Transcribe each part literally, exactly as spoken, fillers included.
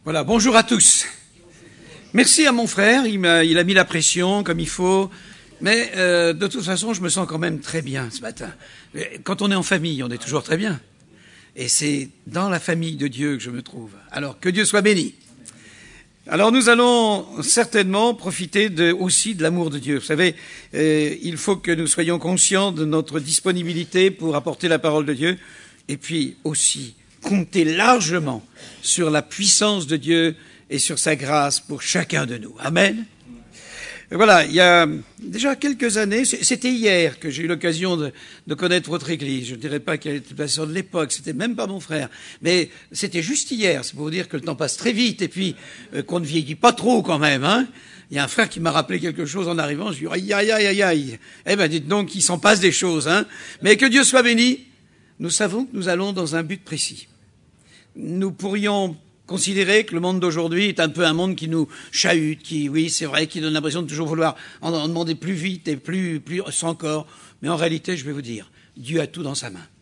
Voilà, bonjour à tous. Merci à mon frère, il m'a, il a mis la pression comme il faut, mais euh, de toute façon, je me sens quand même très bien ce matin. Quand on est en famille, on est toujours très bien. Et c'est dans la famille de Dieu que je me trouve. Alors, que Dieu soit béni. Alors, nous allons certainement profiter de, aussi de l'amour de Dieu. Vous savez, euh, il faut que nous soyons conscients de notre disponibilité pour apporter la parole de Dieu, et puis aussi compter largement sur la puissance de Dieu et sur sa grâce pour chacun de nous. Amen. Et voilà, il y a déjà quelques années, c'était hier que j'ai eu l'occasion de, de connaître votre église. Je ne dirais pas qu'elle était le pasteur de l'époque, c'était même pas mon frère, mais c'était juste hier. C'est pour vous dire que le temps passe très vite et puis euh, qu'on ne vieillit pas trop quand même. Hein. Il y a un frère qui m'a rappelé quelque chose en arrivant. Je lui ai dit aïe aïe aïe aïe. Eh ben dites donc, il s'en passe des choses. Hein. Mais que Dieu soit béni. Nous savons que nous allons dans un but précis. Nous pourrions considérer que le monde d'aujourd'hui est un peu un monde qui nous chahute, qui, oui, c'est vrai, qui donne l'impression de toujours vouloir en, en demander plus vite et plus, plus encore. Mais en réalité, je vais vous dire, Dieu a tout dans sa main.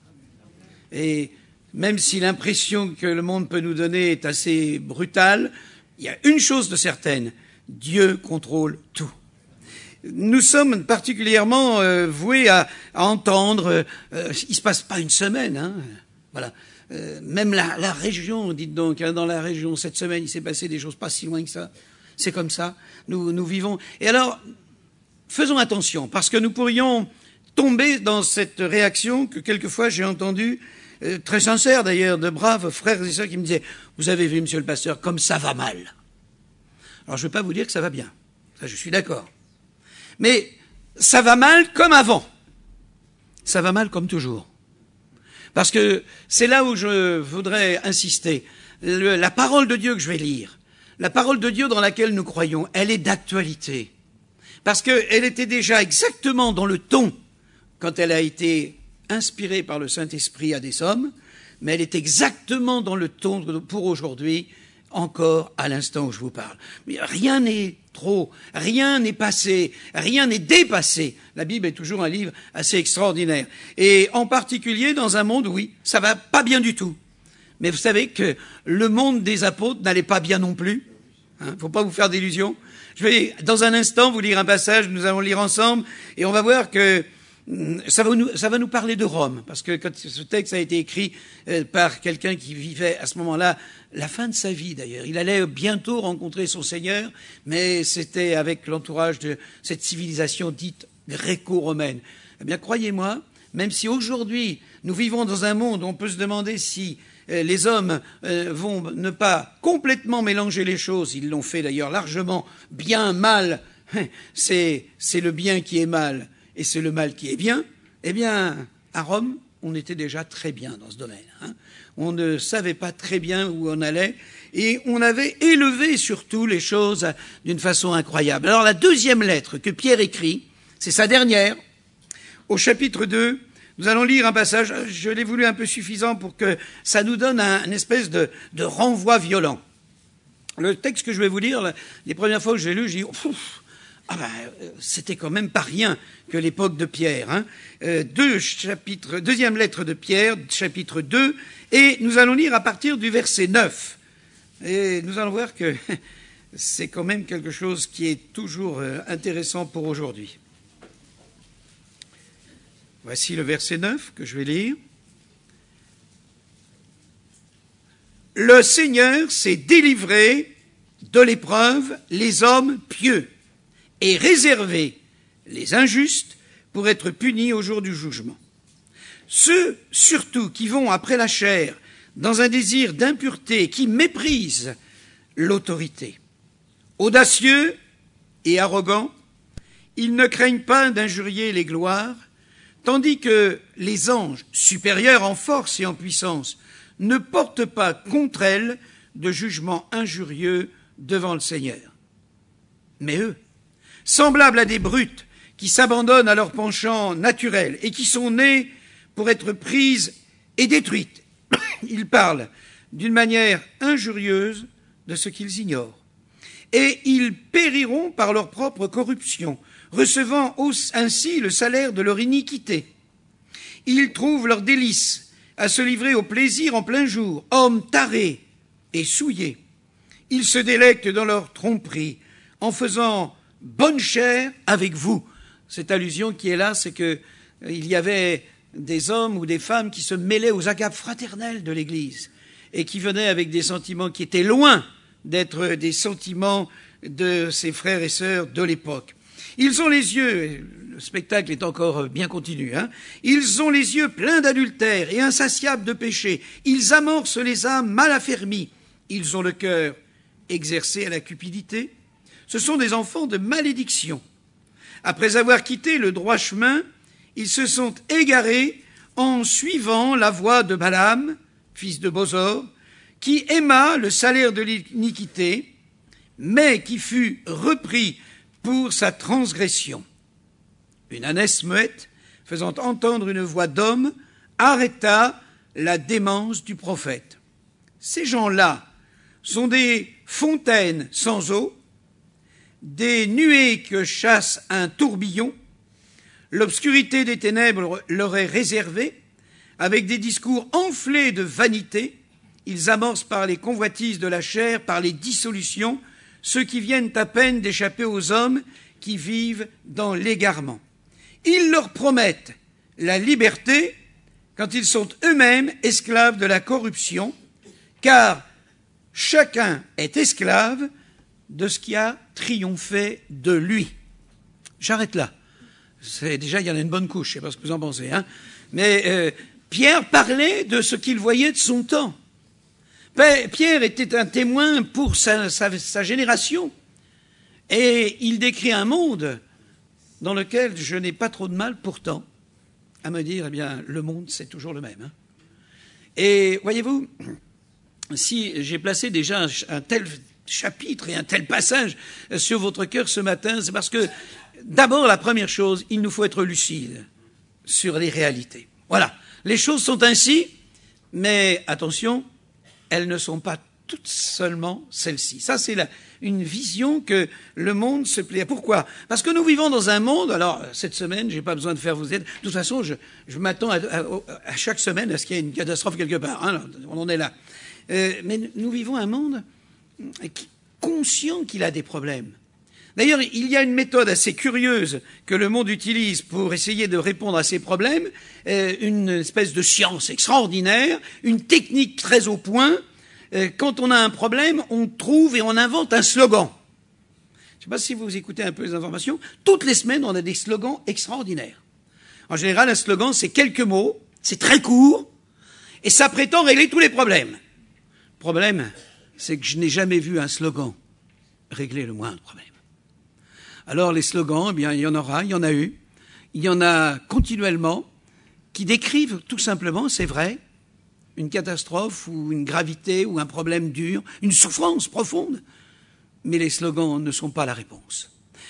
Et même si l'impression que le monde peut nous donner est assez brutale, il y a une chose de certaine, Dieu contrôle tout. Nous sommes particulièrement euh, voués à, à entendre, euh, il se passe pas une semaine, hein, voilà. Euh, même la, la région, dites donc, hein, dans la région, cette semaine, il s'est passé des choses pas si loin que ça. C'est comme ça. Nous, nous vivons. Et alors, faisons attention, parce que nous pourrions tomber dans cette réaction que quelquefois j'ai entendue, euh, très sincère d'ailleurs, de braves frères et sœurs qui me disaient « Vous avez vu, monsieur le pasteur, comme ça va mal. » Alors, je ne vais pas vous dire que ça va bien. Ça, je suis d'accord. Mais ça va mal comme avant. Ça va mal comme toujours. Parce que c'est là où je voudrais insister. Le, la parole de Dieu que je vais lire, la parole de Dieu dans laquelle nous croyons, elle est d'actualité. Parce qu'elle était déjà exactement dans le ton quand elle a été inspirée par le Saint-Esprit à des hommes, mais elle est exactement dans le ton pour aujourd'hui, encore à l'instant où je vous parle. Mais rien n'est trop, rien n'est passé, rien n'est dépassé. La Bible est toujours un livre assez extraordinaire. Et en particulier dans un monde, oui, ça va pas bien du tout. Mais vous savez que le monde des apôtres n'allait pas bien non plus. Hein, faut pas vous faire d'illusions. Je vais, dans un instant, vous lire un passage, nous allons lire ensemble, et on va voir que Ça va, nous, ça va nous parler de Rome, parce que quand ce texte a été écrit euh, par quelqu'un qui vivait à ce moment-là la fin de sa vie d'ailleurs. Il allait bientôt rencontrer son Seigneur, mais c'était avec l'entourage de cette civilisation dite gréco-romaine. Eh bien, croyez-moi, même si aujourd'hui nous vivons dans un monde où on peut se demander si euh, les hommes euh, vont ne pas complètement mélanger les choses, ils l'ont fait d'ailleurs largement, bien, mal, c'est, c'est le bien qui est mal. Et c'est le mal qui est bien, eh bien, à Rome, on était déjà très bien dans ce domaine. Hein. On ne savait pas très bien où on allait, et on avait élevé surtout les choses d'une façon incroyable. Alors la deuxième lettre que Pierre écrit, c'est sa dernière, au chapitre deux, nous allons lire un passage, je l'ai voulu un peu suffisant pour que ça nous donne un, une espèce de, de renvoi violent. Le texte que je vais vous lire, les premières fois que je l'ai lu, j'ai dit ouf, ah ben, c'était quand même pas rien que l'époque de Pierre. Hein. Euh, deux chapitres, deuxième lettre de Pierre, chapitre deux, et nous allons lire à partir du verset neuf. Et nous allons voir que c'est quand même quelque chose qui est toujours intéressant pour aujourd'hui. Voici le verset neuf que je vais lire. Le Seigneur s'est délivré de l'épreuve les hommes pieux, et réserver les injustes pour être punis au jour du jugement. Ceux, surtout, qui vont après la chair dans un désir d'impureté, qui méprisent l'autorité. Audacieux et arrogants, ils ne craignent pas d'injurier les gloires, tandis que les anges, supérieurs en force et en puissance, ne portent pas contre elles de jugement injurieux devant le Seigneur. Mais eux, semblables à des brutes qui s'abandonnent à leur penchant naturel et qui sont nées pour être prises et détruites. Ils parlent d'une manière injurieuse de ce qu'ils ignorent. Et ils périront par leur propre corruption, recevant ainsi le salaire de leur iniquité. Ils trouvent leur délice à se livrer au plaisir en plein jour, hommes tarés et souillés. Ils se délectent dans leur tromperie en faisant bonne chère avec vous. Cette allusion qui est là, c'est que euh, il y avait des hommes ou des femmes qui se mêlaient aux agapes fraternelles de l'Église et qui venaient avec des sentiments qui étaient loin d'être des sentiments de ses frères et sœurs de l'époque. Ils ont les yeux, le spectacle est encore bien continu, hein, ils ont les yeux pleins d'adultère et insatiables de péché. Ils amorcent les âmes mal affermies. Ils ont le cœur exercé à la cupidité. Ce sont des enfants de malédiction. Après avoir quitté le droit chemin, ils se sont égarés en suivant la voie de Balaam, fils de Bosor, qui aima le salaire de l'iniquité, mais qui fut repris pour sa transgression. Une ânesse muette, faisant entendre une voix d'homme, arrêta la démence du prophète. Ces gens-là sont des fontaines sans eau, des nuées que chasse un tourbillon. L'obscurité des ténèbres leur est réservée, avec des discours enflés de vanité. Ils amorcent par les convoitises de la chair, par les dissolutions, ceux qui viennent à peine d'échapper aux hommes qui vivent dans l'égarement. Ils leur promettent la liberté quand ils sont eux-mêmes esclaves de la corruption, car chacun est esclave de ce qui a triomphé de lui. J'arrête là. C'est, déjà, il y en a une bonne couche, je ne sais pas ce que vous en pensez. Hein. Mais euh, Pierre parlait de ce qu'il voyait de son temps. Pierre était un témoin pour sa, sa, sa génération. Et il décrit un monde dans lequel je n'ai pas trop de mal, pourtant, à me dire, eh bien, le monde, c'est toujours le même. Hein. Et voyez-vous, si j'ai placé déjà un, un tel chapitre et un tel passage sur votre cœur ce matin, c'est parce que, d'abord, la première chose, il nous faut être lucide sur les réalités. Voilà, les choses sont ainsi, mais attention, elles ne sont pas toutes seulement celles-ci. Ça, c'est la, une vision que le monde se plaît. Pourquoi? Parce que nous vivons dans un monde, alors cette semaine, je n'ai pas besoin de faire vous aider, de toute façon, je, je m'attends à, à, à chaque semaine à ce qu'il y ait une catastrophe quelque part. Hein, on en est là. Euh, mais nous vivons un monde qui, conscient qu'il a des problèmes. D'ailleurs, il y a une méthode assez curieuse que le monde utilise pour essayer de répondre à ces problèmes, euh, une espèce de science extraordinaire, une technique très au point. Euh, quand on a un problème, on trouve et on invente un slogan. Je ne sais pas si vous écoutez un peu les informations. Toutes les semaines, on a des slogans extraordinaires. En général, un slogan, c'est quelques mots, c'est très court, et ça prétend régler tous les problèmes. Le problème, c'est que je n'ai jamais vu un slogan régler le moindre problème. Alors les slogans, eh bien, il y en aura, il y en a eu, il y en a continuellement, qui décrivent tout simplement, c'est vrai, une catastrophe ou une gravité ou un problème dur, une souffrance profonde. Mais les slogans ne sont pas la réponse.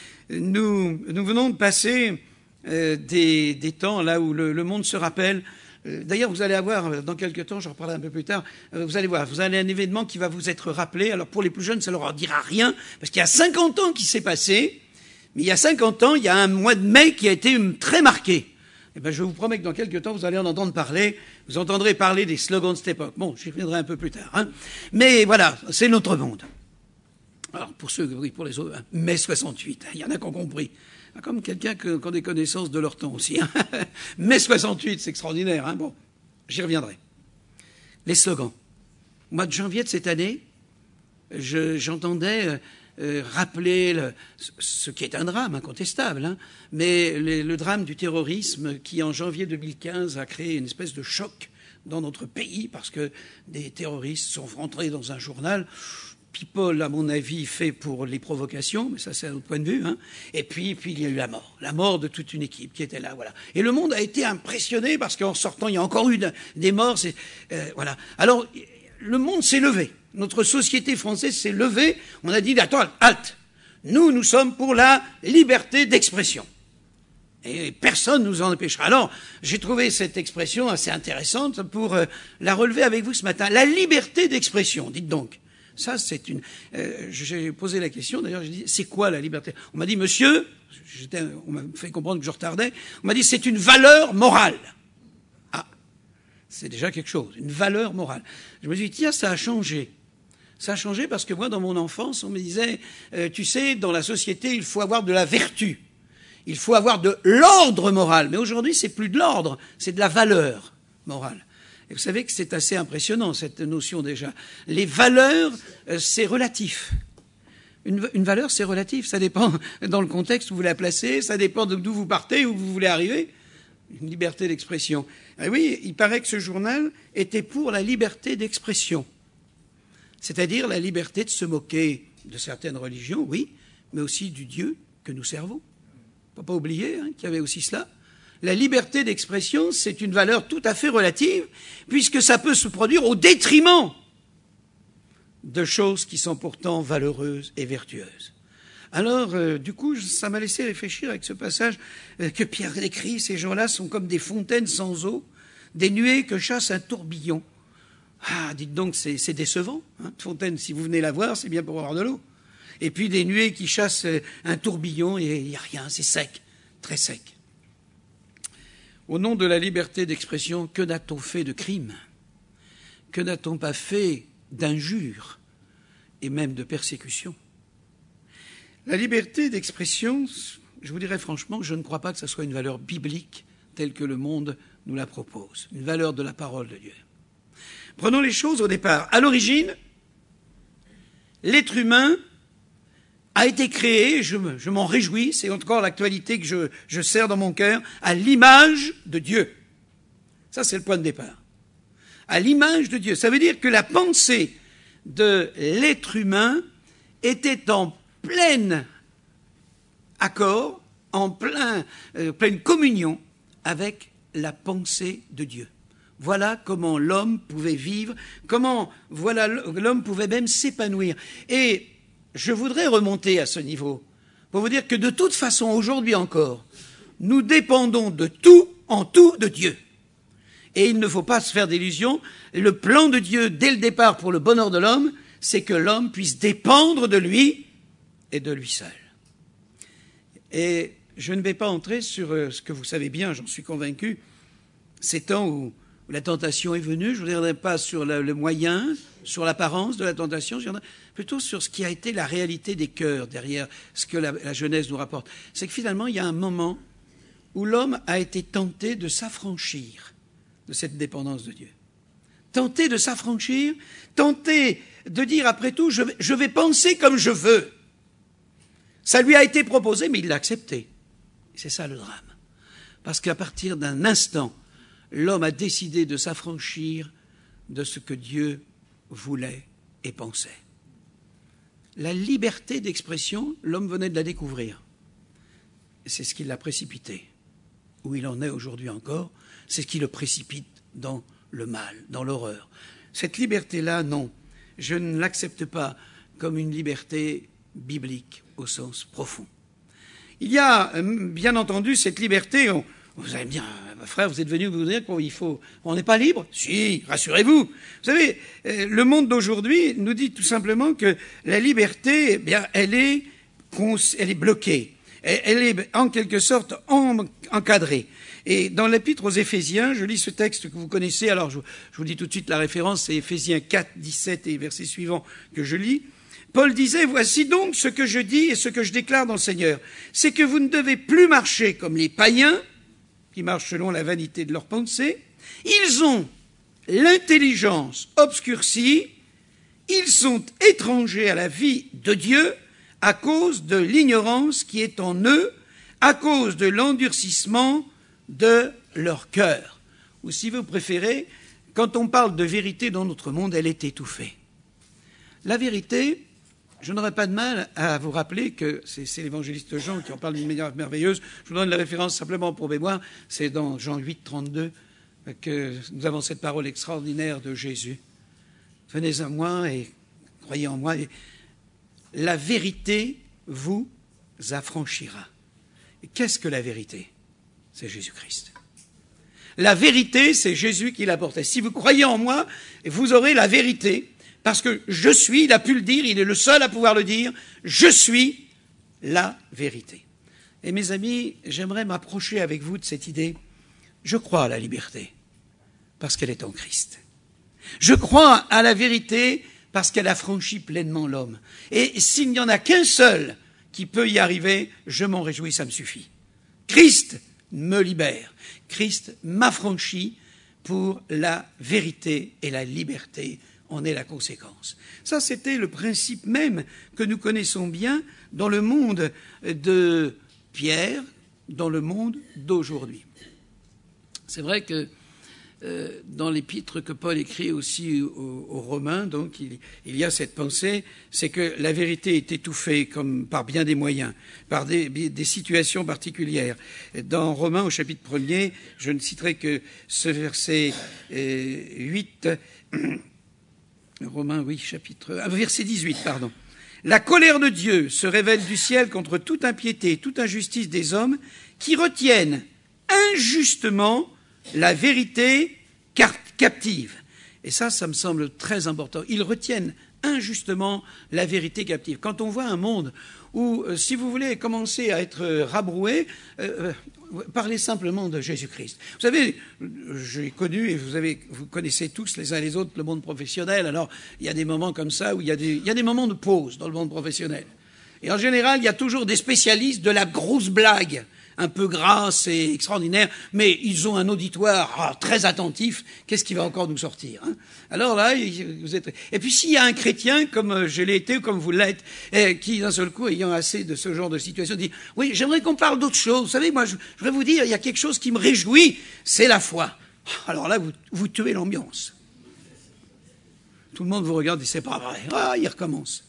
Nous, nous venons de passer euh, des, des temps là où le, le monde se rappelle. Euh, d'ailleurs, vous allez avoir, dans quelques temps, j'en reparlerai un peu plus tard, euh, vous allez voir, vous allez un événement qui va vous être rappelé. Alors pour les plus jeunes, ça leur dira rien, parce qu'il y a cinquante ans qui s'est passé. Mais il y a cinquante ans, il y a un mois de mai qui a été très marqué. Eh bien, je vous promets que dans quelques temps, vous allez en entendre parler. Vous entendrez parler des slogans de cette époque. Bon, j'y reviendrai un peu plus tard. Hein. Mais voilà, c'est notre monde. Alors, pour ceux, oui, pour les autres, hein, mai soixante-huit, hein, il y en a qui ont compris. Comme quelqu'un qui a des connaissances de leur temps aussi. Hein. mai soixante-huit, c'est extraordinaire. Hein. Bon, j'y reviendrai. Les slogans. Au mois de janvier de cette année, je, j'entendais... Euh, Euh, rappeler le, ce qui est un drame incontestable, hein, mais le, le drame du terrorisme qui, en janvier deux mille quinze, a créé une espèce de choc dans notre pays parce que des terroristes sont rentrés dans un journal. People, à mon avis, fait pour les provocations, mais ça, c'est un autre point de vue. Hein. Et puis, puis, il y a eu la mort, la mort de toute une équipe qui était là, voilà. Et le monde a été impressionné parce qu'en sortant, il y a encore eu de, des morts. C'est, euh, voilà. Alors, le monde s'est levé. Notre société française s'est levée. On a dit, attends, halte. Nous, nous sommes pour la liberté d'expression. Et personne ne nous en empêchera. Alors, j'ai trouvé cette expression assez intéressante pour euh, la relever avec vous ce matin. La liberté d'expression, dites donc. Ça, c'est une... Euh, j'ai posé la question, d'ailleurs, j'ai dit, c'est quoi la liberté? On m'a dit, monsieur, j'étais, on m'a fait comprendre que je retardais, on m'a dit, c'est une valeur morale. Ah, c'est déjà quelque chose, une valeur morale. Je me suis dit, tiens, ça a changé. Ça a changé parce que moi, dans mon enfance, on me disait, euh, tu sais, dans la société, il faut avoir de la vertu. Il faut avoir de l'ordre moral. Mais aujourd'hui, c'est plus de l'ordre, c'est de la valeur morale. Et vous savez que c'est assez impressionnant, cette notion déjà. Les valeurs, euh, c'est relatif. Une, une valeur, c'est relatif. Ça dépend dans le contexte où vous la placez, ça dépend d'où vous partez, où vous voulez arriver. Une liberté d'expression. Et oui, il paraît que ce journal était pour la liberté d'expression. C'est-à-dire la liberté de se moquer de certaines religions, oui, mais aussi du Dieu que nous servons. Il ne faut pas oublier hein, qu'il y avait aussi cela. La liberté d'expression, c'est une valeur tout à fait relative, puisque ça peut se produire au détriment de choses qui sont pourtant valeureuses et vertueuses. Alors, euh, du coup, ça m'a laissé réfléchir avec ce passage euh, que Pierre écrit. Ces gens-là sont comme des fontaines sans eau, des nuées que chasse un tourbillon. Ah, dites donc, c'est, c'est décevant. Hein, fontaine, si vous venez la voir, c'est bien pour avoir de l'eau. Et puis des nuées qui chassent un tourbillon et il n'y a rien, c'est sec, très sec. Au nom de la liberté d'expression, que n'a-t-on fait de crimes? Que n'a-t-on pas fait d'injures et même de persécutions? La liberté d'expression, je vous dirais franchement que je ne crois pas que ce soit une valeur biblique telle que le monde nous la propose, une valeur de la parole de Dieu. Prenons les choses au départ. À l'origine, l'être humain a été créé, je, me, je m'en réjouis, c'est encore l'actualité que je, je sers dans mon cœur, à l'image de Dieu. Ça, c'est le point de départ. À l'image de Dieu. Ça veut dire que la pensée de l'être humain était en plein accord, en plein, euh, pleine communion avec la pensée de Dieu. Voilà comment l'homme pouvait vivre, comment voilà l'homme pouvait même s'épanouir. Et je voudrais remonter à ce niveau pour vous dire que de toute façon, aujourd'hui encore, nous dépendons de tout, en tout, de Dieu. Et il ne faut pas se faire d'illusions. Le plan de Dieu, dès le départ, pour le bonheur de l'homme, c'est que l'homme puisse dépendre de lui et de lui seul. Et je ne vais pas entrer sur ce que vous savez bien, j'en suis convaincu, ces temps où la tentation est venue. Je ne reviendrai pas sur le, le moyen, sur l'apparence de la tentation, je reviendrai plutôt sur ce qui a été la réalité des cœurs derrière ce que la, la Genèse nous rapporte. C'est que finalement, il y a un moment où l'homme a été tenté de s'affranchir de cette dépendance de Dieu. Tenté de s'affranchir, tenté de dire, après tout, je vais, je vais penser comme je veux. Ça lui a été proposé, mais il l'a accepté. Et c'est ça le drame. Parce qu'à partir d'un instant, l'homme a décidé de s'affranchir de ce que Dieu voulait et pensait. La liberté d'expression, l'homme venait de la découvrir. C'est ce qui l'a précipité. Où il en est aujourd'hui encore, c'est ce qui le précipite dans le mal, dans l'horreur. Cette liberté-là, non, je ne l'accepte pas comme une liberté biblique au sens profond. Il y a, bien entendu, cette liberté. On, vous allez me dire, frère, vous êtes venu vous dire qu'il faut, on n'est pas libre? Si, rassurez-vous. Vous savez, le monde d'aujourd'hui nous dit tout simplement que la liberté, eh bien, elle est, elle est bloquée. Elle est en quelque sorte encadrée. Et dans l'épître aux Éphésiens, je lis ce texte que vous connaissez, alors je, je vous dis tout de suite la référence, c'est Éphésiens quatre, dix-sept et versets suivants que je lis. Paul disait, voici donc ce que je dis et ce que je déclare dans le Seigneur, c'est que vous ne devez plus marcher comme les païens, qui marchent selon la vanité de leurs pensées. Ils ont l'intelligence obscurcie, ils sont étrangers à la vie de Dieu à cause de l'ignorance qui est en eux, à cause de l'endurcissement de leur cœur. Ou si vous préférez, quand on parle de vérité dans notre monde, elle est étouffée. La vérité, je n'aurais pas de mal à vous rappeler que c'est, c'est l'évangéliste Jean qui en parle d'une manière merveilleuse. Je vous donne la référence simplement pour mémoire. C'est dans Jean huit, trente-deux que nous avons cette parole extraordinaire de Jésus. Venez à moi et croyez en moi. Et la vérité vous affranchira. Et qu'est-ce que la vérité? C'est Jésus-Christ. La vérité, c'est Jésus qui l'apportait. Si vous croyez en moi, vous aurez la vérité. Parce que je suis, il a pu le dire, il est le seul à pouvoir le dire, je suis la vérité. Et mes amis, j'aimerais m'approcher avec vous de cette idée. Je crois à la liberté, parce qu'elle est en Christ. Je crois à la vérité, parce qu'elle affranchit pleinement l'homme. Et s'il n'y en a qu'un seul qui peut y arriver, je m'en réjouis, ça me suffit. Christ me libère. Christ m'affranchit pour la vérité et la liberté en est la conséquence. Ça, c'était le principe même que nous connaissons bien dans le monde de Pierre, dans le monde d'aujourd'hui. C'est vrai que euh, dans l'épître que Paul écrit aussi aux, aux Romains, donc il, il y a cette pensée, c'est que la vérité est étouffée comme par bien des moyens, par des, des situations particulières. Dans Romains, au chapitre premier, je ne citerai que ce verset euh, huit, Romains, oui, chapitre, ah, verset dix-huit, pardon. La colère de Dieu se révèle du ciel contre toute impiété, toute injustice des hommes qui retiennent injustement la vérité captive. Et ça, ça me semble très important. Ils retiennent injustement la vérité captive. Quand on voit un monde où, euh, si vous voulez commencer à être euh, rabroué, euh, euh, parlez simplement de Jésus-Christ. Vous savez, j'ai connu, et vous, avez, vous connaissez tous les uns les autres le monde professionnel, alors il y a des moments comme ça où il y a des, il y a des moments de pause dans le monde professionnel. Et en général, il y a toujours des spécialistes de la grosse blague, un peu grasse et extraordinaire, mais ils ont un auditoire ah, très attentif. Qu'est-ce qui va encore nous sortir, hein? Alors là, vous êtes... Et puis s'il y a un chrétien, comme je l'ai été ou comme vous l'êtes, eh, qui d'un seul coup, ayant assez de ce genre de situation, dit « Oui, j'aimerais qu'on parle d'autre chose. Vous savez, moi, je, je voudrais vous dire, il y a quelque chose qui me réjouit, c'est la foi. » Alors là, vous, vous tuez l'ambiance. Tout le monde vous regarde et dit « C'est pas vrai. » Ah, il recommence.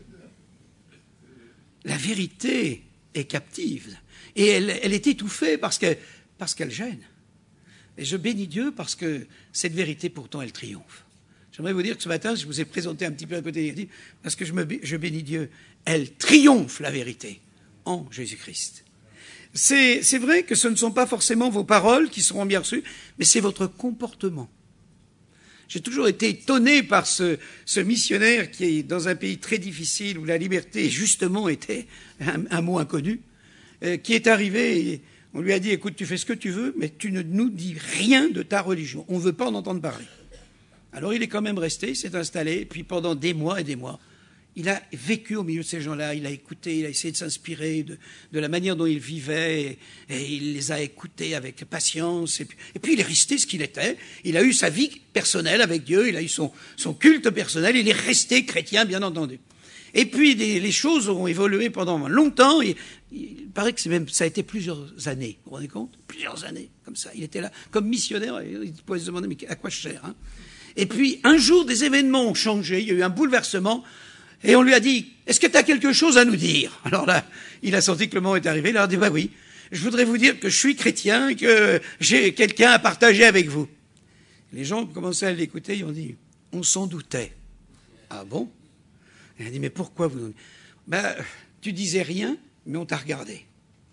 La vérité est captive. Et elle, elle est étouffée parce que, parce qu'elle gêne. Et je bénis Dieu parce que cette vérité, pourtant, elle triomphe. J'aimerais vous dire que ce matin, je vous ai présenté un petit peu à côté négatif, parce que je, me, je bénis Dieu. Elle triomphe, la vérité, en Jésus-Christ. C'est, c'est vrai que ce ne sont pas forcément vos paroles qui seront bien reçues, mais c'est votre comportement. J'ai toujours été étonné par ce, ce missionnaire qui est dans un pays très difficile où la liberté, justement, était un, un mot inconnu, euh, qui est arrivé et on lui a dit « Écoute, tu fais ce que tu veux, mais tu ne nous dis rien de ta religion. On ne veut pas en entendre parler. » Alors il est quand même resté, il s'est installé, et puis pendant des mois et des mois, il a vécu au milieu de ces gens-là, il a écouté, il a essayé de s'inspirer de, de la manière dont ils vivaient, et, et il les a écoutés avec patience, et puis, et puis il est resté ce qu'il était. Il a eu sa vie personnelle avec Dieu, il a eu son, son culte personnel, il est resté chrétien, bien entendu. Et puis des, les choses ont évolué pendant longtemps, et il paraît que c'est même, ça a été plusieurs années, vous vous rendez compte? Plusieurs années, comme ça. Il était là, comme missionnaire, il pouvait se demander, mais à quoi je sers, hein? Et puis, un jour, des événements ont changé, il y a eu un bouleversement, et on lui a dit, est-ce que tu as quelque chose à nous dire? Alors là, il a senti que le moment est arrivé, il a dit, bah oui, je voudrais vous dire que je suis chrétien et que j'ai quelqu'un à partager avec vous. Les gens ont commencé à l'écouter, ils ont dit, on s'en doutait. Ah bon? Il a dit, mais pourquoi vous... Ben, tu disais rien, mais on t'a regardé.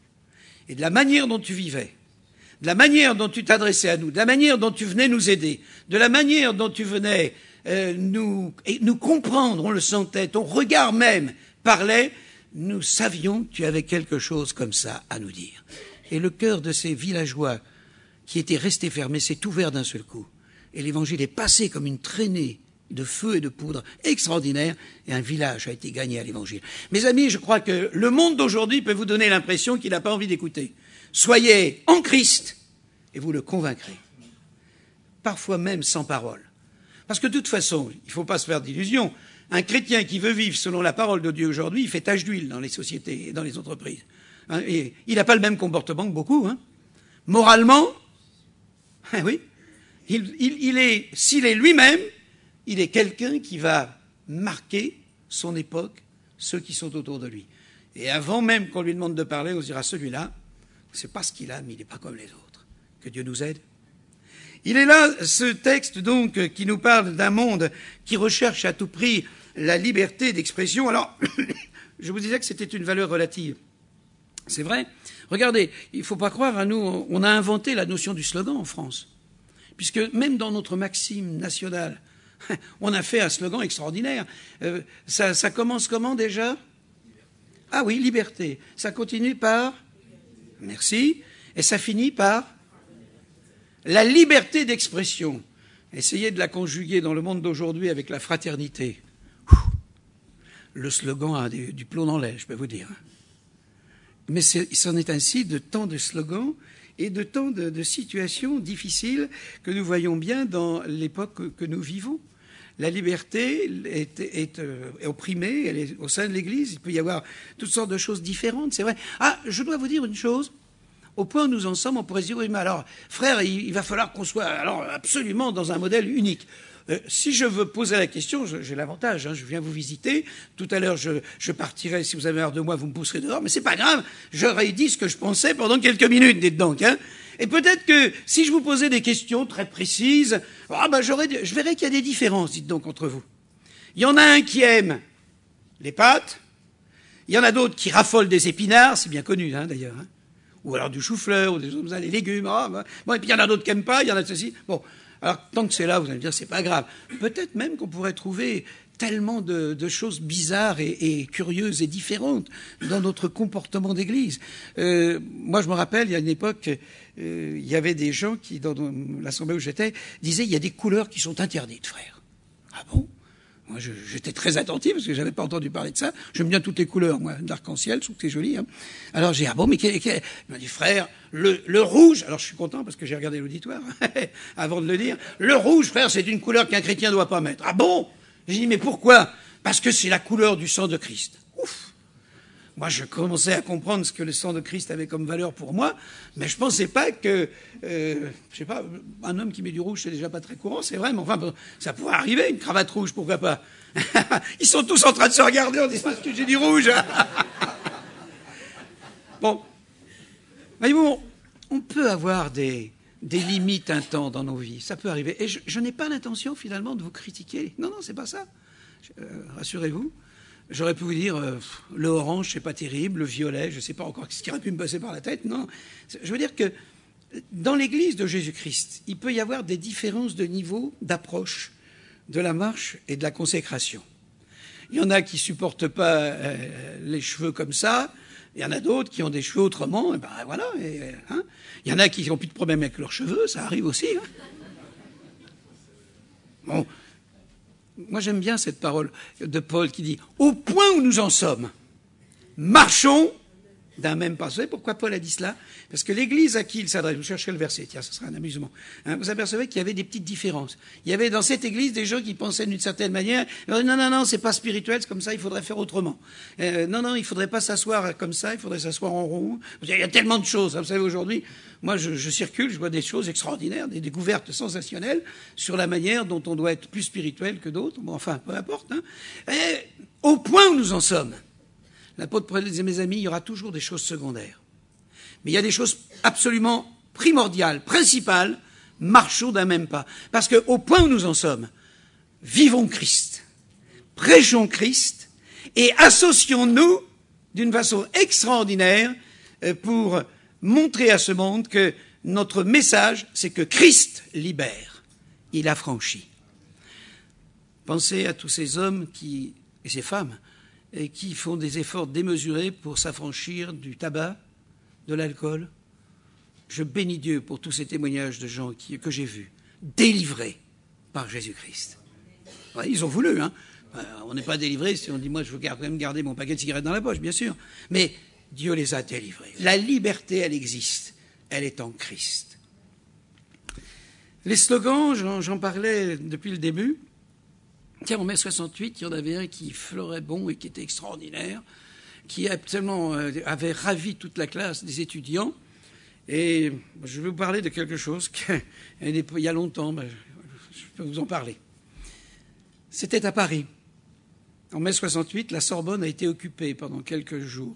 Et de la manière dont tu vivais, de la manière dont tu t'adressais à nous, de la manière dont tu venais nous aider, de la manière dont tu venais euh, nous, et nous comprendre, on le sentait, ton regard même parlait, nous savions que tu avais quelque chose comme ça à nous dire. Et le cœur de ces villageois qui étaient restés fermés s'est ouvert d'un seul coup. Et l'évangile est passé comme une traînée de feu et de poudre extraordinaire, et un village a été gagné à l'évangile. Mes amis, je crois que le monde d'aujourd'hui peut vous donner l'impression qu'il n'a pas envie d'écouter. Soyez en Christ, et vous le convaincrez. Parfois même sans parole. Parce que de toute façon, il ne faut pas se faire d'illusions. Un chrétien qui veut vivre selon la parole de Dieu aujourd'hui, il fait tache d'huile dans les sociétés et dans les entreprises. Hein, et il n'a pas le même comportement que beaucoup. Hein. Moralement, hein, oui, il, il, il est, s'il est lui-même, il est quelqu'un qui va marquer son époque, ceux qui sont autour de lui. Et avant même qu'on lui demande de parler, on se dira, celui-là, c'est pas ce qu'il a, mais il n'est pas comme les autres. Que Dieu nous aide. Il est là, ce texte, donc, qui nous parle d'un monde qui recherche à tout prix la liberté d'expression. Alors, je vous disais que c'était une valeur relative. C'est vrai. Regardez, il ne faut pas croire à nous, on a inventé la notion du slogan en France. Puisque même dans notre maxime nationale, on a fait un slogan extraordinaire. Euh, ça, ça commence comment déjà? Ah oui, liberté. Ça continue par... Merci. Et ça finit par la liberté d'expression. Essayez de la conjuguer dans le monde d'aujourd'hui avec la fraternité. le slogan a du, du plomb dans l'aile, je peux vous dire. Mais c'est, c'en est ainsi de tant de slogans et de tant de, de situations difficiles que nous voyons bien dans l'époque que, que nous vivons. La liberté est, est, est opprimée, elle est au sein de l'Église. Il peut y avoir toutes sortes de choses différentes, c'est vrai. Ah, je dois vous dire une chose. Au point où nous en sommes, on pourrait se dire, oui, mais alors, frère, il, il va falloir qu'on soit alors absolument dans un modèle unique. Euh, si je veux poser la question, je, j'ai l'avantage, hein, je viens vous visiter. Tout à l'heure, je, je partirai, si vous avez l'air de moi, vous me pousserez dehors, mais c'est pas grave. J'aurais dit ce que je pensais pendant quelques minutes, dites donc, hein. Et peut-être que si je vous posais des questions très précises, ah ben j'aurais, je verrais qu'il y a des différences, dites donc, entre vous. Il y en a un qui aime les pâtes, il y en a d'autres qui raffolent des épinards, c'est bien connu, hein, d'ailleurs, hein. Ou alors du chou-fleur, ou des choses comme ça, des légumes. Ah, ben, bon, et puis il y en a d'autres qui n'aiment pas, il y en a de ceci. Bon, alors tant que c'est là, vous allez me dire, c'est pas grave. Peut-être même qu'on pourrait trouver tellement de, de choses bizarres et, et curieuses et différentes dans notre comportement d'église. Euh, moi, je me rappelle, il y a une époque, euh, il y avait des gens qui, dans l'assemblée où j'étais, disaient, il y a des couleurs qui sont interdites, frère. Ah bon? Moi, je, j'étais très attentif parce que j'avais pas entendu parler de ça. J'aime bien toutes les couleurs, moi, d'arc-en-ciel, je trouve que c'est joli. Hein. Alors j'ai dit, ah bon, mais quel, quel... il m'a dit, frère, le, le rouge. Alors je suis content parce que j'ai regardé l'auditoire avant de le dire. Le rouge, frère, c'est une couleur qu'un chrétien ne doit pas mettre. Ah bon? J'ai dit, mais pourquoi? Parce que c'est la couleur du sang de Christ. Ouf. Moi, je commençais à comprendre ce que le sang de Christ avait comme valeur pour moi, mais je pensais pas que, euh, je sais pas, un homme qui met du rouge, c'est déjà pas très courant, c'est vrai, mais enfin, ça pourrait arriver, une cravate rouge, pourquoi pas? Ils sont tous en train de se regarder en disant, est-ce que j'ai du rouge? Bon. Voyez-vous, on peut avoir des, des limites un temps dans nos vies, ça peut arriver. Et je, je n'ai pas l'intention, finalement, de vous critiquer. Non, non, c'est pas ça. Euh, rassurez-vous. J'aurais pu vous dire, euh, le orange, c'est pas terrible, le violet, je sais pas encore ce qui aurait pu me passer par la tête. Non, je veux dire que dans l'Église de Jésus-Christ, il peut y avoir des différences de niveau d'approche de la marche et de la consécration. Il y en a qui supportent pas euh, les cheveux comme ça, il y en a d'autres qui ont des cheveux autrement, et ben voilà. Et, hein, il y en a qui n'ont plus de problème avec leurs cheveux, ça arrive aussi. Hein. Bon. Moi, j'aime bien cette parole de Paul qui dit « Au point où nous en sommes, marchons d'un même pas ». Vous savez pourquoi Paul a dit cela? Parce que l'Église à qui il s'adresse, vous cherchez le verset, tiens, ce sera un amusement, hein, vous apercevez qu'il y avait des petites différences. Il y avait dans cette Église des gens qui pensaient d'une certaine manière, non, non, non, c'est pas spirituel, c'est comme ça, il faudrait faire autrement. Euh, non, non, il faudrait pas s'asseoir comme ça, il faudrait s'asseoir en rond. Il y a tellement de choses, hein, vous savez, aujourd'hui, moi je, je circule, je vois des choses extraordinaires, des découvertes sensationnelles sur la manière dont on doit être plus spirituel que d'autres. Bon, enfin, peu importe. Hein. Et, au point où nous en sommes, l'apôtre Paul disait, mes amis, il y aura toujours des choses secondaires. Mais il y a des choses absolument primordiales, principales, marchons d'un même pas. Parce qu'au point où nous en sommes, vivons Christ, prêchons Christ et associons-nous d'une façon extraordinaire pour montrer à ce monde que notre message, c'est que Christ libère, il affranchit. Pensez à tous ces hommes qui, et ces femmes et qui font des efforts démesurés pour s'affranchir du tabac, de l'alcool. Je bénis Dieu pour tous ces témoignages de gens qui, que j'ai vus, délivrés par Jésus-Christ. Ouais, ils ont voulu, hein. On n'est pas délivrés si on dit, moi, je veux quand même garder mon paquet de cigarettes dans la poche, bien sûr. Mais Dieu les a délivrés. La liberté, elle existe. Elle est en Christ. Les slogans, j'en, j'en parlais depuis le début. Tiens, en mai soixante-huit, il y en avait un qui fleurait bon et qui était extraordinaire, qui absolument euh, avait ravi toute la classe des étudiants. Et je vais vous parler de quelque chose qu'il y a longtemps, ben, je peux vous en parler. C'était à Paris. En mai soixante-huit, la Sorbonne a été occupée pendant quelques jours.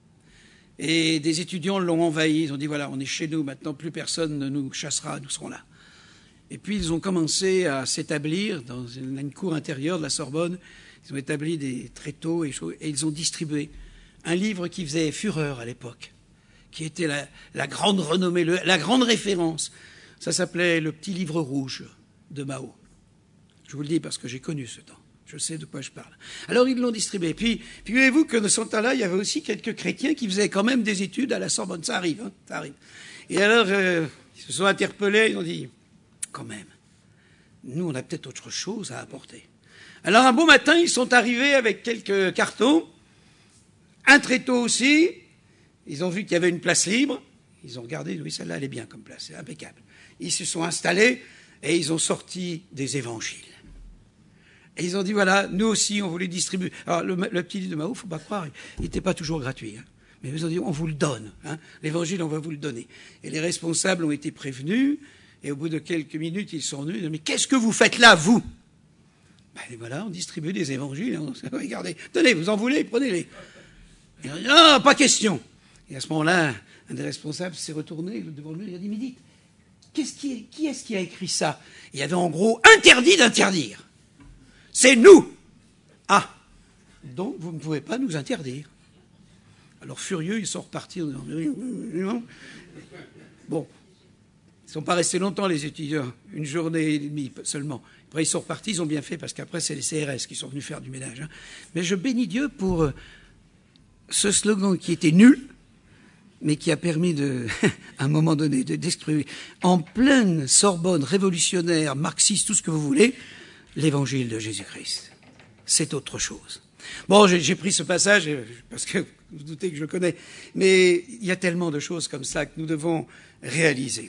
Et des étudiants l'ont envahi. Ils ont dit, voilà, on est chez nous, maintenant plus personne ne nous chassera, nous serons là. Et puis ils ont commencé à s'établir dans une, une cour intérieure de la Sorbonne. Ils ont établi des tréteaux et, et ils ont distribué un livre qui faisait fureur à l'époque, qui était la, la grande renommée, le, la grande référence. Ça s'appelait Le Petit Livre Rouge de Mao. Je vous le dis parce que j'ai connu ce temps. Je sais de quoi je parle. Alors ils l'ont distribué. Puis, puis voyez-vous que de ce temps-là, il y avait aussi quelques chrétiens qui faisaient quand même des études à la Sorbonne. Ça arrive, hein, ça arrive. Et alors, euh, ils se sont interpellés, ils ont dit, quand même, nous, on a peut-être autre chose à apporter. Alors un beau matin, ils sont arrivés avec quelques cartons, un tréteau aussi. Ils ont vu qu'il y avait une place libre. Ils ont regardé, oui, celle-là, elle est bien comme place, c'est impeccable. Ils se sont installés et ils ont sorti des évangiles. Et ils ont dit, voilà, nous aussi, on voulait distribuer. Alors, le, le petit livre de Mao, il ne faut pas croire, il n'était pas toujours gratuit. Hein. Mais ils ont dit, on vous le donne. Hein. L'évangile, on va vous le donner. Et les responsables ont été prévenus. Et au bout de quelques minutes, ils sont venus. Ils ont dit, mais qu'est-ce que vous faites là, vous? Ben voilà, on distribue des évangiles. On... Regardez, tenez, vous en voulez, prenez-les. Ils ont dit, non, pas question. Et à ce moment-là, un des responsables s'est retourné devant lui et a dit, mais dites, qu'est-ce qui, est, qui est-ce qui a écrit ça? Il y avait en gros interdit d'interdire. C'est nous. Ah, donc vous ne pouvez pas nous interdire. Alors furieux, ils sont repartis en disant, bon, ils ne sont pas restés longtemps les étudiants, une journée et demie seulement. Après ils sont repartis, ils ont bien fait parce qu'après c'est les C R S qui sont venus faire du ménage. Hein. Mais je bénis Dieu pour ce slogan qui était nul, mais qui a permis, de, à un moment donné, de d'exprimer en pleine Sorbonne révolutionnaire, marxiste, tout ce que vous voulez, l'évangile de Jésus-Christ. C'est autre chose. Bon, j'ai, j'ai pris ce passage parce que vous vous doutez que je le connais, mais il y a tellement de choses comme ça que nous devons réaliser.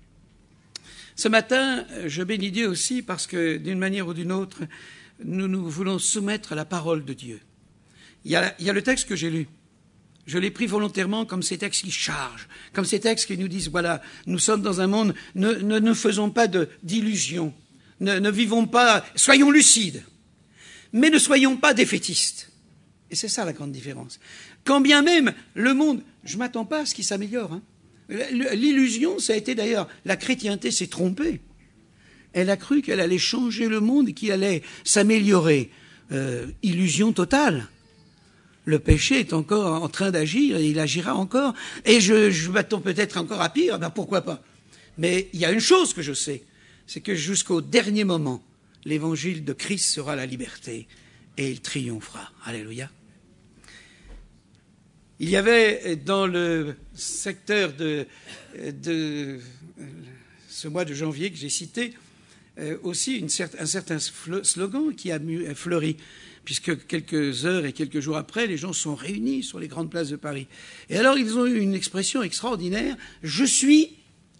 Ce matin, je bénis Dieu aussi parce que, d'une manière ou d'une autre, nous nous voulons soumettre à la parole de Dieu. Il y a, il y a le texte que j'ai lu. Je l'ai pris volontairement comme ces textes qui chargent, comme ces textes qui nous disent, voilà, nous sommes dans un monde, ne, ne, ne faisons pas de, d'illusions, ne, ne vivons pas, soyons lucides, mais ne soyons pas défaitistes. Et c'est ça la grande différence. Quand bien même le monde, je ne m'attends pas à ce qu'il s'améliore. Hein. L'illusion, ça a été d'ailleurs, la chrétienté s'est trompée. Elle a cru qu'elle allait changer le monde et qu'il allait s'améliorer. Euh, illusion totale. Le péché est encore en train d'agir et il agira encore. Et je, je m'attends peut-être encore à pire, ben pourquoi pas. Mais il y a une chose que je sais, c'est que jusqu'au dernier moment, l'évangile de Christ sera la liberté et il triomphera. Alléluia. Il y avait dans le secteur de, de ce mois de janvier que j'ai cité aussi une cer- un certain slogan qui a fleuri, puisque quelques heures et quelques jours après, les gens sont réunis sur les grandes places de Paris. Et alors, ils ont eu une expression extraordinaire, « Je suis Charlie ».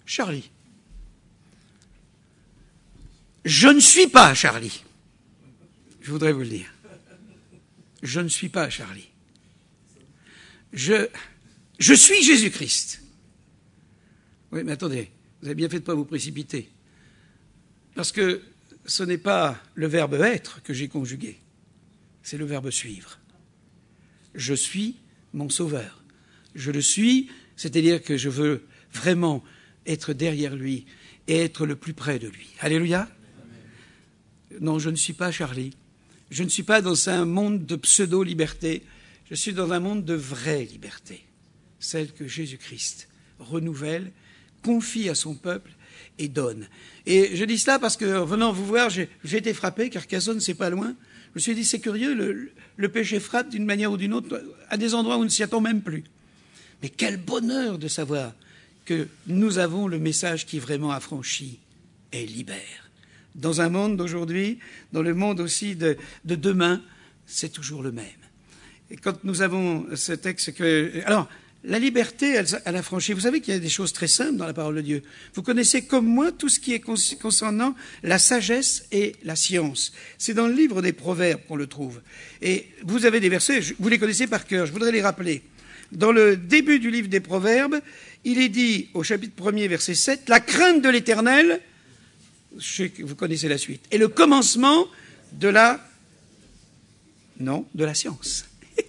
Je ne suis pas Charlie. Je voudrais vous le dire. Je ne suis pas Charlie. Je, je suis Jésus-Christ. Oui, mais attendez, vous avez bien fait de ne pas vous précipiter. Parce que ce n'est pas le verbe être que j'ai conjugué. C'est le verbe suivre. Je suis mon sauveur. Je le suis, c'est-à-dire que je veux vraiment être derrière lui et être le plus près de lui. Alléluia. Non, je ne suis pas Charlie. Je ne suis pas dans un monde de pseudo-liberté. Je suis dans un monde de vraie liberté. Celle que Jésus-Christ renouvelle, confie à son peuple et donne. Et je dis cela parce que, en venant vous voir, j'ai, j'ai été frappé, Carcassonne, c'est pas loin. Je me suis dit, c'est curieux, le, le péché frappe d'une manière ou d'une autre à des endroits où on ne s'y attend même plus. Mais quel bonheur de savoir que nous avons le message qui vraiment affranchit et libère. Dans un monde d'aujourd'hui, dans le monde aussi de, de demain, c'est toujours le même. Et quand nous avons ce texte que... Alors, la liberté, elle, elle affranchit. Vous savez qu'il y a des choses très simples dans la parole de Dieu. Vous connaissez comme moi tout ce qui est concernant la sagesse et la science. C'est dans le livre des Proverbes qu'on le trouve. Et vous avez des versets, vous les connaissez par cœur, je voudrais les rappeler. Dans le début du livre des Proverbes, il est dit, au chapitre premier, verset sept, « La crainte de l'Éternel, vous connaissez la suite, est le commencement de la... Non, de la science. »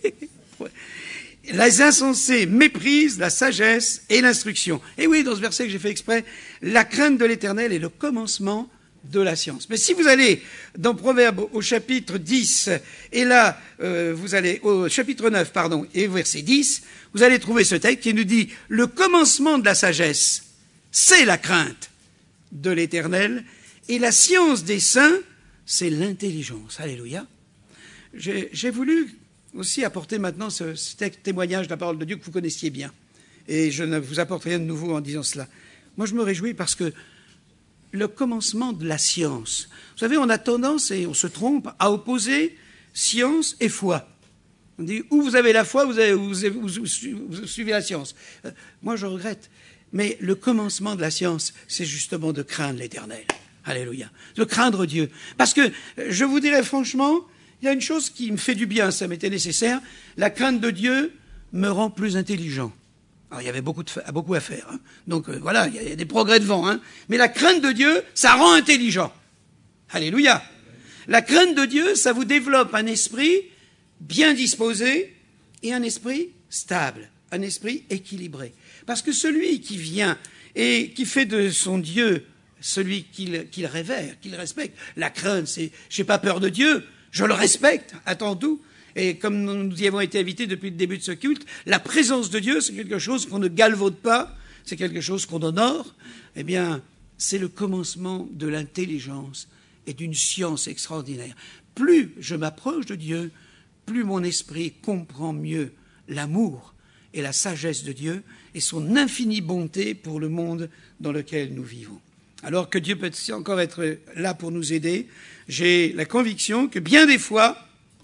Les insensés méprisent la sagesse et l'instruction. Et oui, dans ce verset que j'ai fait exprès, la crainte de l'Éternel est le commencement de la science. Mais si vous allez dans Proverbes au chapitre dix, et là, euh, vous allez au chapitre neuf, pardon, et au verset dix, vous allez trouver ce texte qui nous dit « Le commencement de la sagesse, c'est la crainte de l'Éternel, et la science des saints, c'est l'intelligence. » Alléluia. J'ai, j'ai voulu aussi apporter maintenant ce, ce témoignage de la parole de Dieu que vous connaissiez bien. Et je ne vous apporte rien de nouveau en disant cela. Moi, je me réjouis parce que le commencement de la science. Vous savez, on a tendance, et on se trompe, à opposer science et foi. On dit, où vous avez la foi, vous, avez, vous, avez, vous, vous, vous suivez la science. Euh, moi, je regrette. Mais le commencement de la science, c'est justement de craindre l'Éternel. Alléluia. De craindre Dieu. Parce que, je vous dirais franchement, il y a une chose qui me fait du bien, ça m'était nécessaire. La crainte de Dieu me rend plus intelligent. Alors, il y avait beaucoup, de, beaucoup à faire. Hein. Donc, euh, voilà, il y a des progrès devant. Hein. Mais la crainte de Dieu, ça rend intelligent. Alléluia. La crainte de Dieu, ça vous développe un esprit bien disposé et un esprit stable, un esprit équilibré. Parce que celui qui vient et qui fait de son Dieu celui qu'il qu'il révère, qu'il respecte, la crainte, c'est « j'ai pas peur de Dieu, je le respecte », attends tout. Et comme nous y avons été invités depuis le début de ce culte, la présence de Dieu, c'est quelque chose qu'on ne galvaude pas, c'est quelque chose qu'on honore. Eh bien, c'est le commencement de l'intelligence et d'une science extraordinaire. Plus je m'approche de Dieu, plus mon esprit comprend mieux l'amour et la sagesse de Dieu et son infinie bonté pour le monde dans lequel nous vivons. Alors que Dieu peut encore être là pour nous aider, j'ai la conviction que bien des fois,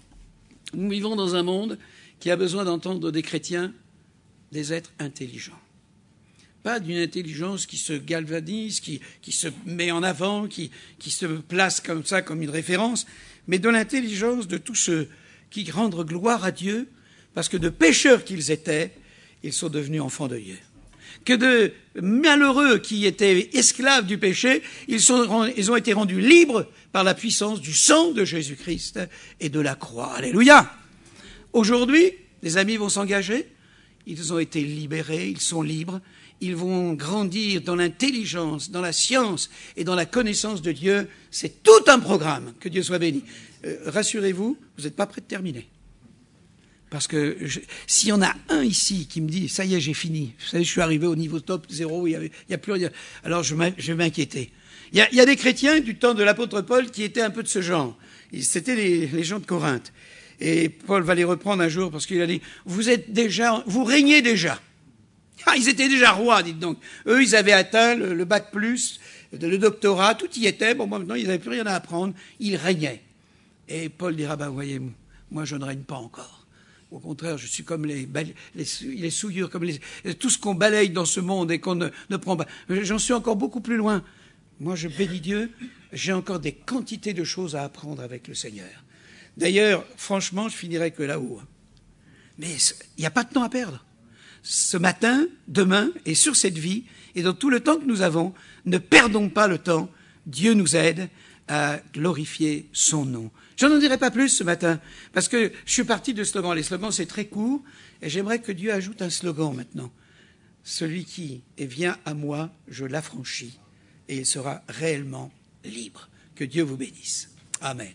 nous vivons dans un monde qui a besoin d'entendre des chrétiens, des êtres intelligents. Pas d'une intelligence qui se galvanise, qui, qui se met en avant, qui, qui se place comme ça, comme une référence, mais de l'intelligence de tous ceux qui rendent gloire à Dieu, parce que de pécheurs qu'ils étaient, ils sont devenus enfants de Dieu. Que de malheureux qui étaient esclaves du péché, ils, sont, ils ont été rendus libres par la puissance du sang de Jésus-Christ et de la croix. Alléluia. Aujourd'hui, les amis vont s'engager, ils ont été libérés, ils sont libres, ils vont grandir dans l'intelligence, dans la science et dans la connaissance de Dieu. C'est tout un programme, que Dieu soit béni. Euh, rassurez-vous, vous n'êtes pas prêts de terminer. Parce que je, s'il y en a un ici qui me dit « ça y est, j'ai fini », vous savez, je suis arrivé au niveau top zéro, il n'y a, a plus rien, alors je, je vais m'inquiéter. Il y, a, il y a des chrétiens du temps de l'apôtre Paul qui étaient un peu de ce genre. C'était les, les gens de Corinthe. Et Paul va les reprendre un jour parce qu'il a dit « vous êtes déjà, vous régnez déjà ». Ah, ils étaient déjà rois, dites donc. Eux, ils avaient atteint le, le bac plus, le doctorat, tout y était. Bon, maintenant, ils n'avaient plus rien à apprendre. Ils régnaient. Et Paul dira, ben, voyez, moi, je ne règne pas encore. Au contraire, je suis comme les, les, les souillures, comme les, tout ce qu'on balaye dans ce monde et qu'on ne, ne prend pas. J'en suis encore beaucoup plus loin. Moi, je bénis Dieu. J'ai encore des quantités de choses à apprendre avec le Seigneur. D'ailleurs, franchement, je finirai que là-haut. Mais il n'y a pas de temps à perdre. Ce matin, demain et sur cette vie, et dans tout le temps que nous avons, ne perdons pas le temps. Dieu nous aide à glorifier son nom. Je n'en dirai pas plus ce matin, parce que je suis parti de slogan. Les slogans, c'est très court, et j'aimerais que Dieu ajoute un slogan maintenant. Celui qui vient à moi, je l'affranchis, et il sera réellement libre. Que Dieu vous bénisse. Amen.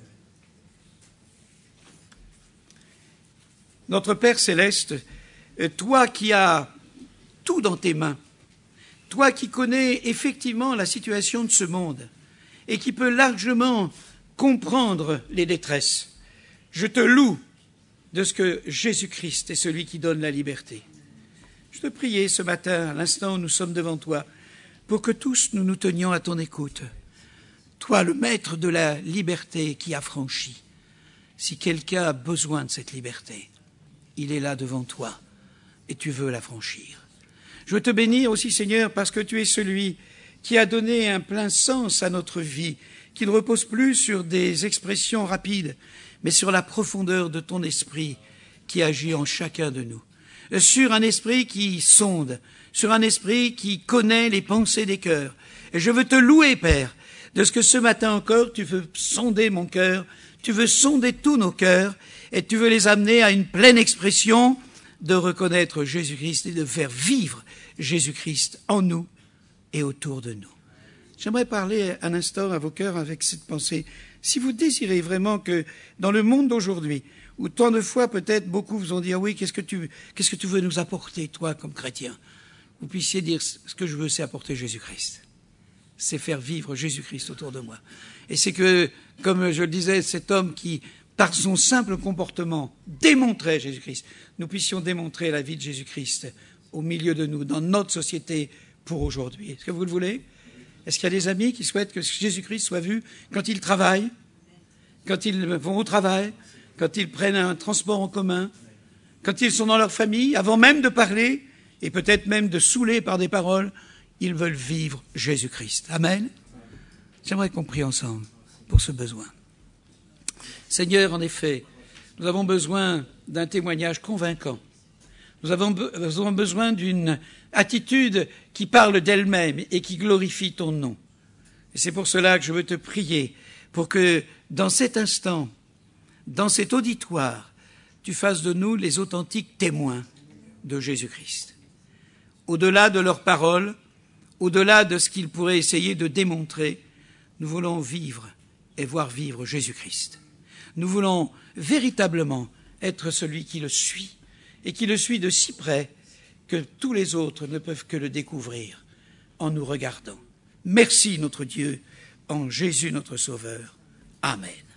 Notre Père céleste, toi qui as tout dans tes mains, toi qui connais effectivement la situation de ce monde et qui peux largement comprendre les détresses, je te loue de ce que Jésus-Christ est celui qui donne la liberté. Je te priais ce matin, à l'instant où nous sommes devant toi, pour que tous nous nous tenions à ton écoute. Toi, le maître de la liberté qui affranchit. Si quelqu'un a besoin de cette liberté, il est là devant toi. Et tu veux l'affranchir. Je veux te bénir aussi, Seigneur, parce que tu es celui qui a donné un plein sens à notre vie, qui ne repose plus sur des expressions rapides, mais sur la profondeur de ton esprit qui agit en chacun de nous. Sur un esprit qui sonde, sur un esprit qui connaît les pensées des cœurs. Et je veux te louer, Père, de ce que ce matin encore, tu veux sonder mon cœur, tu veux sonder tous nos cœurs, et tu veux les amener à une pleine expression de reconnaître Jésus-Christ et de faire vivre Jésus-Christ en nous et autour de nous. J'aimerais parler un instant à vos cœurs avec cette pensée. Si vous désirez vraiment que dans le monde d'aujourd'hui, où tant de fois peut-être beaucoup vous ont dit « Ah oui, qu'est-ce que tu, qu'est-ce que tu veux nous apporter, toi, comme chrétien ?» Vous puissiez dire « Ce que je veux, c'est apporter Jésus-Christ. C'est faire vivre Jésus-Christ autour de moi. » Et c'est que, comme je le disais, cet homme qui, par son simple comportement, démontrait Jésus-Christ, nous puissions démontrer la vie de Jésus-Christ au milieu de nous, dans notre société pour aujourd'hui. Est-ce que vous le voulez ? Est-ce qu'il y a des amis qui souhaitent que Jésus-Christ soit vu quand ils travaillent, quand ils vont au travail, quand ils prennent un transport en commun, quand ils sont dans leur famille, avant même de parler, et peut-être même de saouler par des paroles, ils veulent vivre Jésus-Christ. Amen. J'aimerais qu'on prie ensemble pour ce besoin. Seigneur, en effet, nous avons besoin d'un témoignage convaincant. Nous avons, be- nous avons besoin d'une attitude qui parle d'elle-même et qui glorifie ton nom. Et c'est pour cela que je veux te prier pour que dans cet instant, dans cet auditoire, tu fasses de nous les authentiques témoins de Jésus-Christ. Au-delà de leurs paroles, au-delà de ce qu'ils pourraient essayer de démontrer, nous voulons vivre et voir vivre Jésus-Christ. Nous voulons véritablement être celui qui le suit et qui le suit de si près que tous les autres ne peuvent que le découvrir en nous regardant. Merci notre Dieu, en Jésus notre Sauveur. Amen.